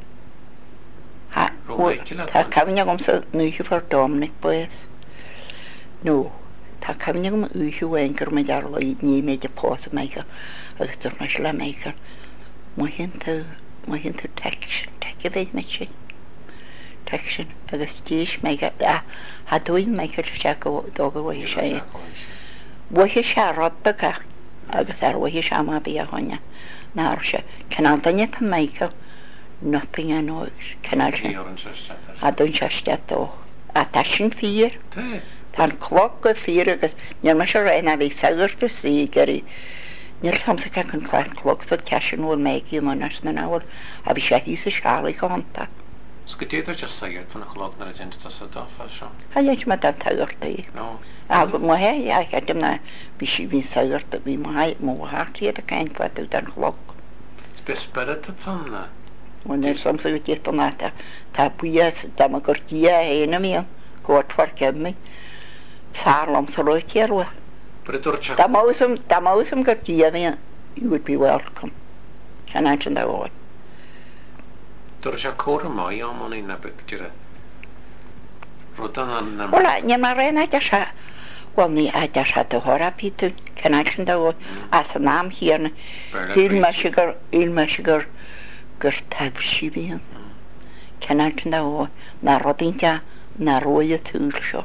Tá cabine gom sa nuiche far Dominic buas. nó tá cabine gom uiche bhain gur me dear le ní méid a pósa meicha agus dur meis le meicha má hin tú má hin tú tesin te bhéh me sé. Tesin agus tíis mé ha dúin mé se go dóga bhhi sé. Bhuithe se rodbacha agus ar bhuithe se má bí a thaine ná se canál daine tá mécha nothing an ois canál sin a dún seiste ó a tá sin fír tá chlog go fír agus níor me se réna bhí sagirta sí geí níl samsa ce an chláin chlog sa tesin bhfuil méí manas na náhfuil a bhí sé hí sa seala go hanta. Scutéidir just sagart fan a chlog na a genta sa dáfa seo? Ha dhéint me an tagartaí. No. A go má hé a chedim na bhí si bhín sagarta bhí mó hátíad a céin fuú an chlog. Besperet a tanna? Muna samsa go títa náta tá buías dá a gur tí a héna míon gotfar cemmi sálam sa roitíarha. Tá másam tá másam gur tí a míon you would be welcome. Can I tell you? Dor se córa mai ammoní na bictíre. Rodan an na... Ola, nie ma rena jasha. Wel ni a jasha to hora pitu. Can I tell you? As a naam hier. Il mashigar, il mashigar. Gur tab shibian. Can I tell you? Na rodinja, na roya tulsho.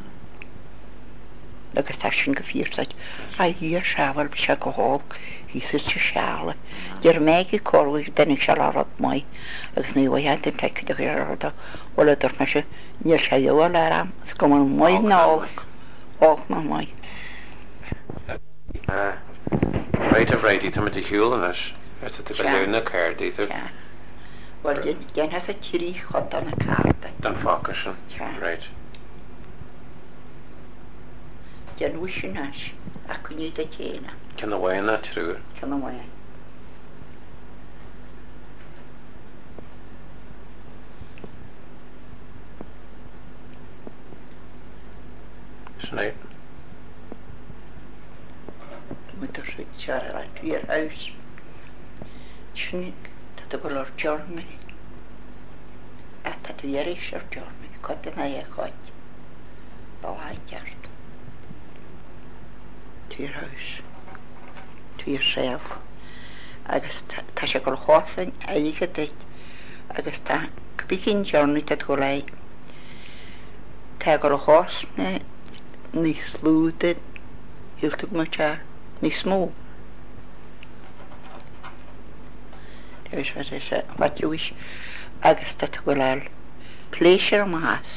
Agus tá sin go fíorsaid a hí seabhar be se go hág hí sa se seala. Dear méid i cóir dennig se arad mai agus ní bhhaid den teici do arada bhil idir me se níor sé dheil am s go an mai ná ách na mai. Right of righty to me hiúil leis is it go leúna cair díidir. Well den has a tíí chod an na carta. Dan fáca sin. Right. Jan wishinas a kunni da tjena. Kan det vara en tror? Kan det vara. Snäpp. Du måste se köra la fyr hus. Snitt det går lort jormi. Att det är ju short jormi. Kotten är jag gott. Bara hjärt. Tuair haus, tuair séamh, agus tá sé go chásain aige dit, agus tá go bhícinn dearnaí a go lei. Tá go chásna níos slúide hiilteach mu te níos smó. There's what I said, what you wish, agus tá go leil pléisiir am has.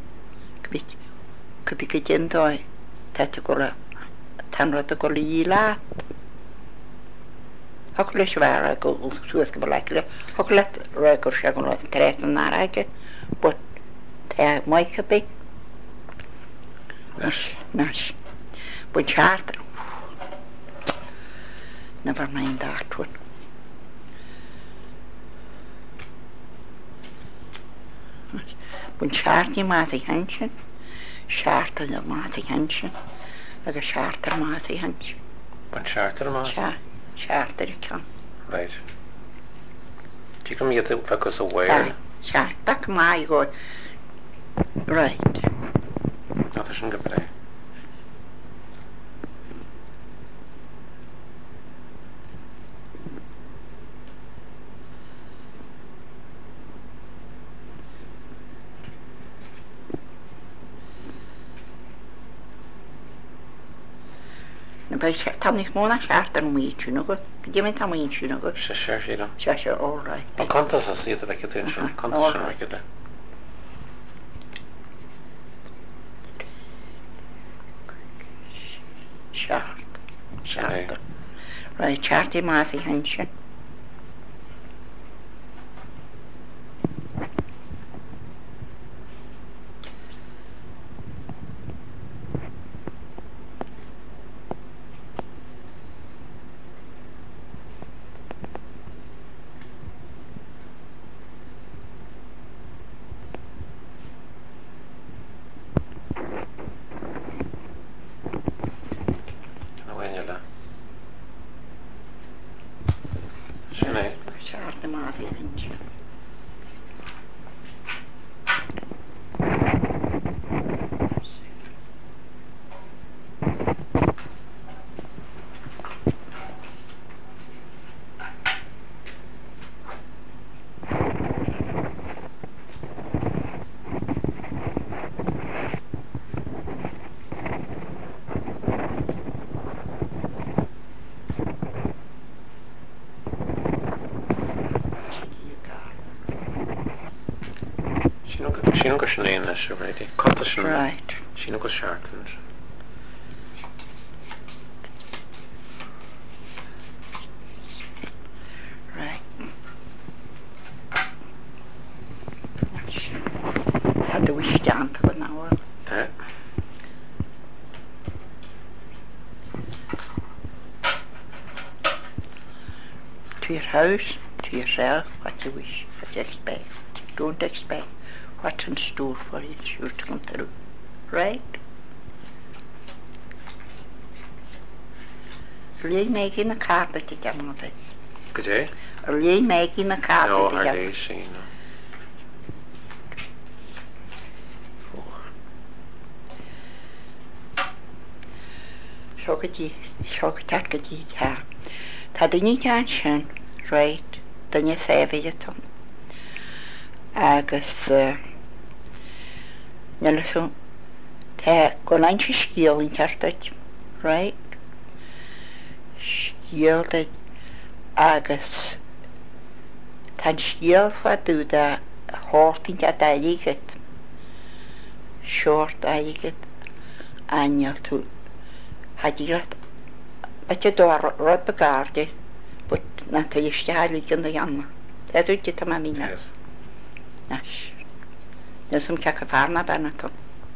Go bhí go dindóid tá go le tan rata go lí lá. Hog leis bhar go suas go leile, hog le ra gur se go tre an náraige, but tá maicha be. Nas. Bun charter. Never mind that one. Bun charti mátaí hansin, charta na mátaí hansin. Agus seaartar más í hans. Mae'n charter yma? Charter y can. Right. Ti'n gwybod mi ydw fagos o weir? Charter yma i go. Right. No, það sy'n gybrau. Tam nicht mona charter mi tu no go. Gdzie mi tam mi tu no go. Se se se no. Se se all right. Ma contas as sydd yn eich attention. Contas yn eich attention. Chart. Charter. Right, charty math i hensyn. Charter math i hensyn. Sino go sin éon leis réidir. Contas sin. Right. Sino go seaartan. Right. Had the wish down to an hour. Tá. To your house, to yourself, what you wish, what you expect. Don't expect what's in store for you, it's sure to come through. Right? Are you making a carpet again of it? Good day? Are you making a carpet No, again? are they saying no? So could you, so could that could you tell. Ta dyn gan sin, right, dyn ni sefyd eto. Agus, uh, nela so, ta gonain si sgiel yn tartad, right? Sgiel dyd, agus, ta'n sgiel fa dw da hort yn ta daigyd, short daigyd, aniol tŵ, hadirat, At je door rot begaarde, but na te je stijl in de janna. Dat doet je te mamina. Yes. Yes. Dus om kijken waar naar binnen toe.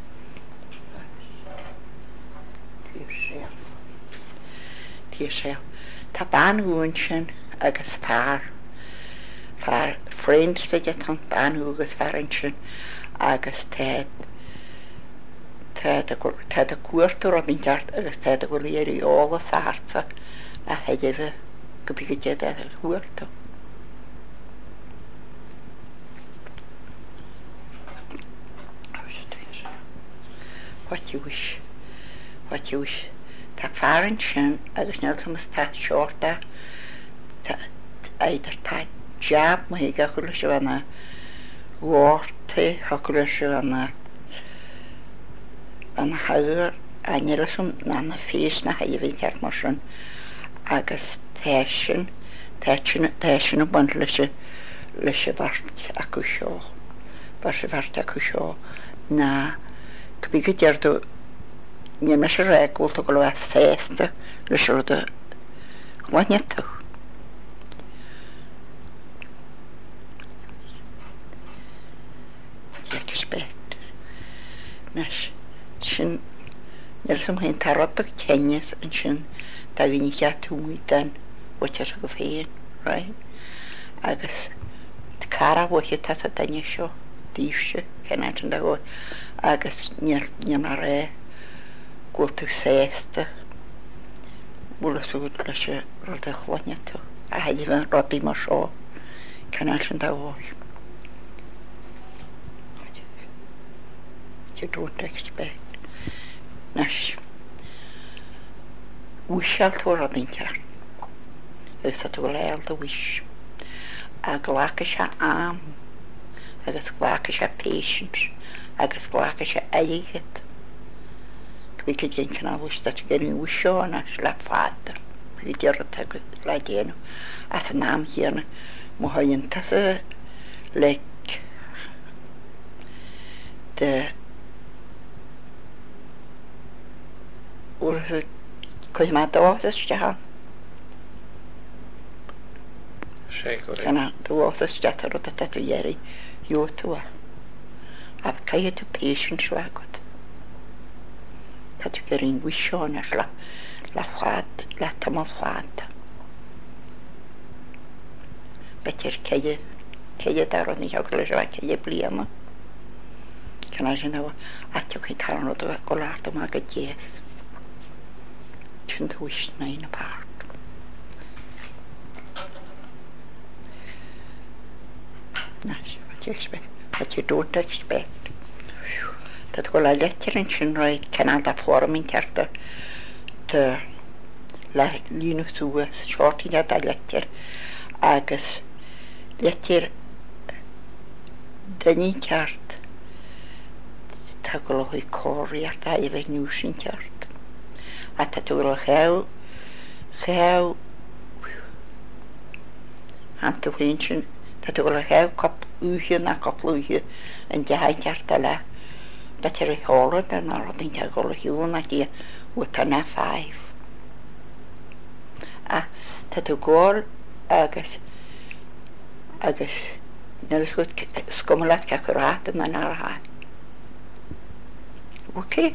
Tierseel. Tierseel. Ta baanhoentje, agus vaar. Vaar vriend zit je dan baanhoeges vaarentje, agus tijd. Tijd de koerter op in jart, agus tijd de goleer i ogen saartse, a hedeve gebigetje de koerter. What you wish, what you wish. Ta farentje, agus nelsoms ta shorta, ta eider ta jab, maar ik ga gelukkig van een woord, ga gelukkig van een an haur a nilsum na na fees na ha yfyd ar mosion agus teisyn teisyn teisyn o bont lysy lysy fart ac o sio fart fart ac o sio na cybig ydyr do ni'n mes y reg wrth o golwa sest lysy o dy gwaniatw diolch ysbeth nes Sin nelsum hen tarabak kennis en sin da vi niet ja toe dan wat je zo gefeen, right? Agus de cara wat je dat dan je zo diefje ken het dan go agus niet niet maar eh goed te zesde bula sŵd leis y roedd y chloniato. A heddi fe'n rodi ma sio. Cynnal sy'n dawoi. You don't expect. Nes. Wysial to rodyn car. Ys a dwi'n leil dy wys. A glach eisiau am. Agos glach eisiau patience. Agos glach eisiau eigyd. Dwi cyd gen cynnal wys da ti gen i'n wysio yna slap ffad. Dwi gyrraedd ag la gen nhw. At y nam hyn. Mw hyn tas y leg. De. Wrth y cwyd ma dod ysdiahan. Kana dod ysdiahan o dda dwi eri yw twa. A cael y patience lagod. Ta dwi gerin wisio na la la chwad, la tamol chwad. Betyr cael cael darodd ni siogl ysio a cael bli yma. Kana sy'n dweud atio cael taron o dda o lart yma ag y dies. Ti'n dwys na un y parc. Nice, what you expect? What you don't expect. Dat gola letter yn sy'n rhoi canal da fforwm yn carta. Dy la lino sŵa, shorti da da letter. Agus letter da ni cart. Ta gola hoi cori ar da i fe niws yn cart. A ta dwi'n chael, chael, han tu hwynsyn, ta dwi'n chael cop uwhio na cop lwhio yn dihain cartala. Bet er i holod yn arod yn tagol o hiwn ac i wyta na ffaif. A ta dwi'n gol agos, agos, nid ysgwyd sgwmlad cacwrad yma na'r hain. Okay.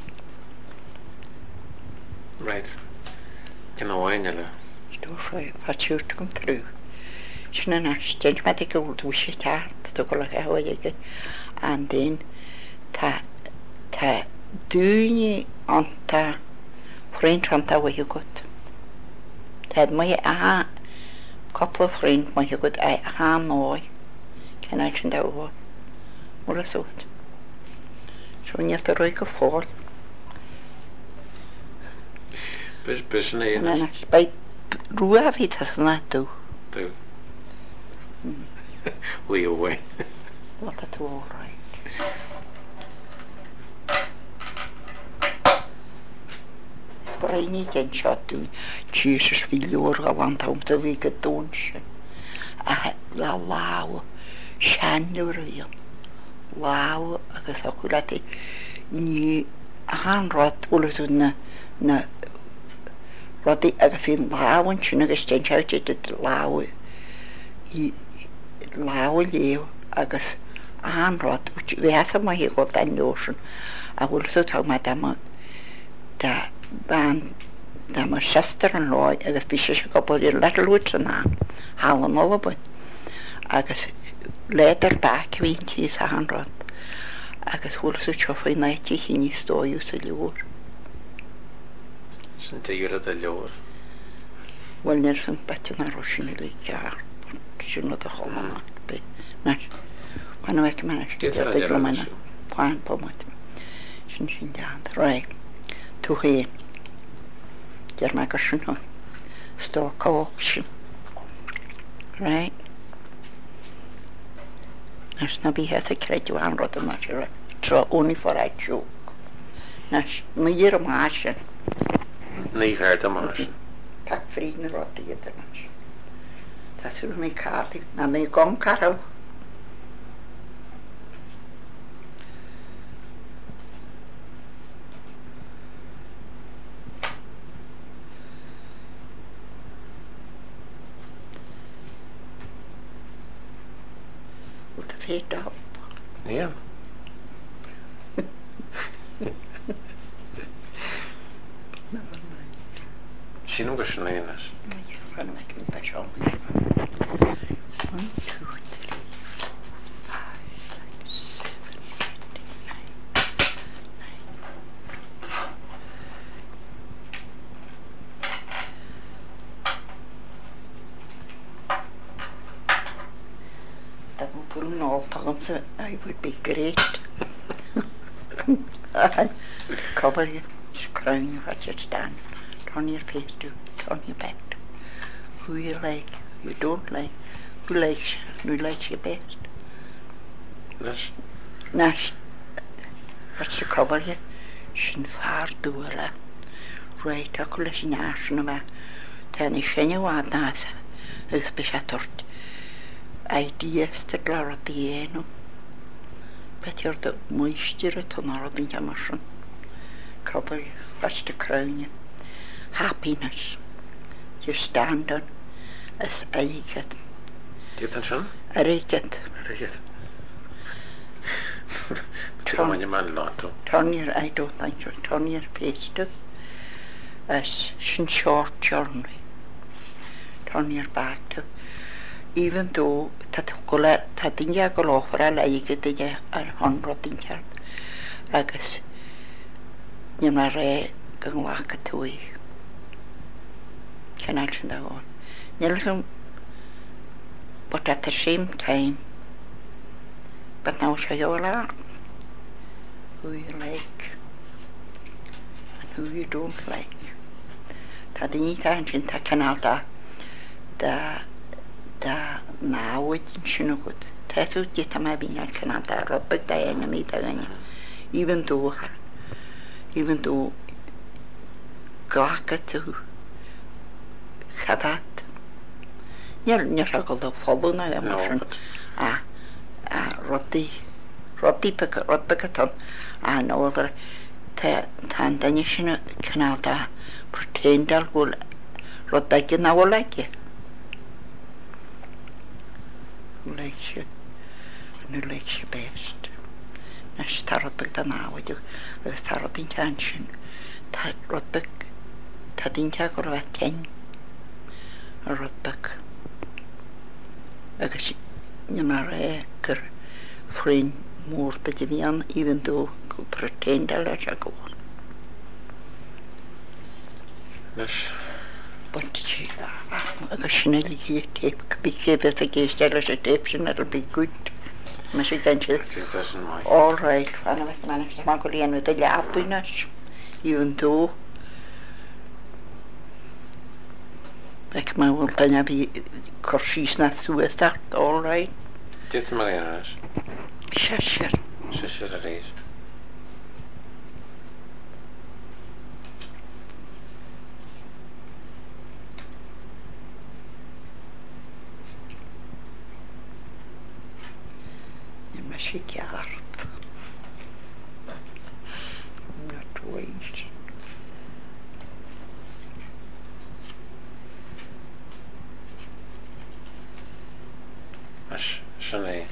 Right. Can I wine yellow? Sto rhoi fatsiwrt gwm trwy. Sy'n yna, stend ma di gwld wysi tart, dy gwlach a hwy egi. And then, ta, ta, dwyni ond ta, ffrind ond ta wyhi gwyd. Ta ed mwy a, couple of ffrind mwy gwyd a ha noi. Can I sy'n daw fo? Mwra sŵd. So ni'n ydw roi gyffol. Bys bys yn ein? Yna, bai rwa fi tas yna dw. Dw. Wy o wei. Wel, da dw o rai. Braini gen siad dw. Jesus fi liwr galant awm dy fi gydwn sy'n. A la law. Sian yw'r fi. Law agos o gwlad i. Ni hanrod wlwyd na na Rod i agos i'n law yn sy'n agos ten siawt ydyd law i law i lew agos anrod fe hata ma hi god dan notion a wrth taw ma dama da ban dama sister yn loi agos bysio sy'n gobod i'r ledl wyd sy'n an hal yn olwbyn agos leder bac fi'n tys anrod agos wrth chofa i naeth i hyn i stoi wrth y liwr. Sy'n deir y dylio'r? Wel, nid sy'n beth yn aros yn ei leicio sy'n oedd y chol yma. Nes, pan o eich yma nes, dwi'n dweud yma yna. Pan po mwyd yma. Sy'n sy'n dad. Rai, tw hyn. Diar ma gysyn hwn. Stock auction. Rai. Nes na bi heth y credu anrod yma. Tro wn i ffordd ai siwg. Nes, mae i'r yma asyn. Ni gair am asyn. Pac ffrid na rodi gyda nas. Tas yw'r mi cael i. Na mi gong caraw. Wyt y ffeid o. Ie. Sy'n nhw'n gwestiwn ei ynas? Ie, fan yma gyn bach o. One, two, three, four, five, six, seven, eight, nine, nine. all times I would be great. I cover you, crown you at your stand, turn your face to, turn your back to. Who you like, who you don't like, who likes you, who likes you best. Yes. Nash, that's to cover you. Sin far dúla. Right, acw leis yn asyn yma. Ten i sienio wad nas. Ys bys a tort. Ideas dy glor o di enw. Bet yw'r dy mwystyr y ton ar o dyn jamasyn. Cover you, that's to crown you. Happiness. You stand on. As eiget. Diet yn sian? Eiget. Eiget. Ti'n mwyn i man lot o. Turn your, I don't think so, turn your face to. As sin short journey. Turn your back to. Even though that gola that dinja gola for a like dinja a hundred dinja. Agus ni ma re gan waka tui. Can I turn that on? Nilsum, but at the same time, but now show you all who you like and who you don't like. Ta di ni ta yn ta canal da da da na wyt yn sy'n gwyd. Ta tu di ta ma bi'n ar canal da robert da enemy da gani. Even though even though glaka tu chadat. Ni'r ni'r agol da ffolo na am asyn. A a rodi rodi peka rod peka ton. A nôl ta tan da ni sy'n canal da pretend al gul rod da gyn na wala ki. Who likes you and who likes you best. Na starod pek da na wedi starod intention. Ta rod pek ta din ta gorfa ten. Rod pek. Agus ni ma re gyr ffrin môr da di fian even though pretend al a go on. Yes. But she, agus sinna lí tape could give it a gauge as a tape and it'll be good. Mas I gan si. All right, fan of managed ma go lian with the lapiness even though Bec ma wel dyna fi corsys na thwyth that, all right. Diet ma lian as? Sesir. Sesir ar eis. Yn mas I giart. Na dweud. As sy'n ei.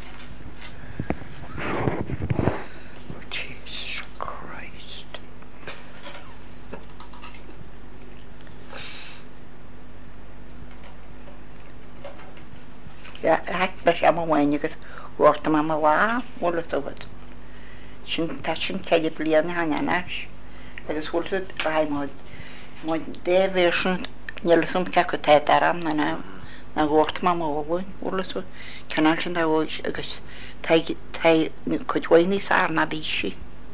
Jesus Christ. Ja, het was allemaal weinig het woord maar maar waar, hoe het wordt. Zijn dat zijn kei blien hangen as. Het is hoe het bij moet. Moet de version niet soms kijken tijd daaraan na nou. Na woord maar maar hoe hoe het wordt. Kan als je nou is, agus tai tai could wine sar na bishi.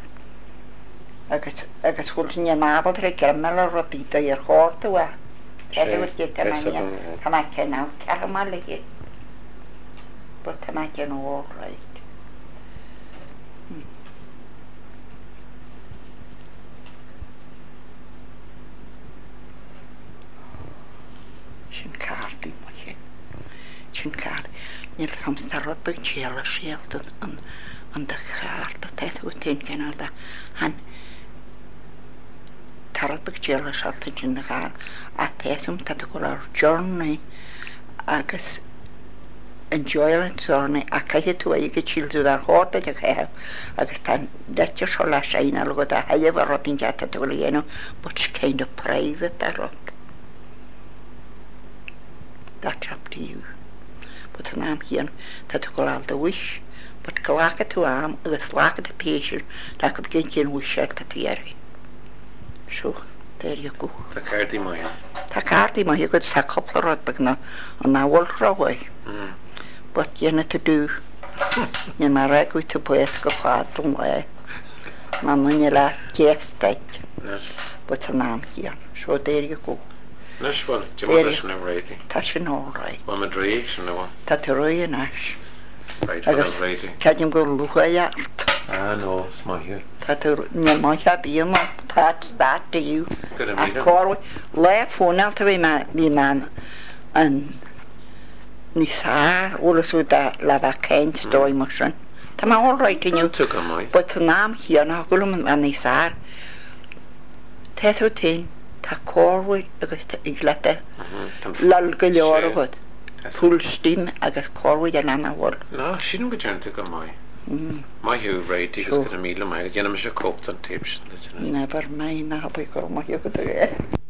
Agus agus hoe het niet maar wat er kermel roti dat je hoort toe. Dat wordt je te mania. Kan ik je nou kermel liggen. But to make you know all right. Hmm. Sin kaart I moet je. Sin kaart. Niet soms daar op een chela schild en en de kaart dat het goed in kan al dat. En daar op een chela schild in de kaart. Het om dat ik al journey. Agus enjoy it journey a cae tu ai que childu dar horta que cae agus tan dacha sola shaina luego da haye rotin jata to lieno but it's kind of private that rock. That's up to you. But an am here that go all the wish but galaka to am agus laka the patient that could get you wish at the yeri. So there you go. Ta cardi mai. Ta cardi mai you could sa couple rod bag na on na wall away. Mm. But you need to do Ní mar ra go tú bues go fáún le. Má muine le géasteit. But an náam hían. Seo déir go. Nes bhil, tí mar leis na réiti. Tá sin óráid. Ba ma dréig sin na Tá tú roií náis. Right, bhil na réiti. Caidim go luchaart. Ah, no, smaithir. Tá tú ní má se bíam tá dat de yú. Good A amiga. cóir le fónalta bhí bhí man an ní sár úlasú de le bheith céint dói mar sin. Tá má óráid inniu. Tu go mai. But an náam hían a gulum an ní sár. Teú te tá cóirhid agus tá iglete lal go leorhad. Púl stím agus cóirhid an anhhar. No, sin go dteanta go mai. Mai hiú réiti gus go míle mai, dhéanam se cópt an tips. Never mé ná ba go mai go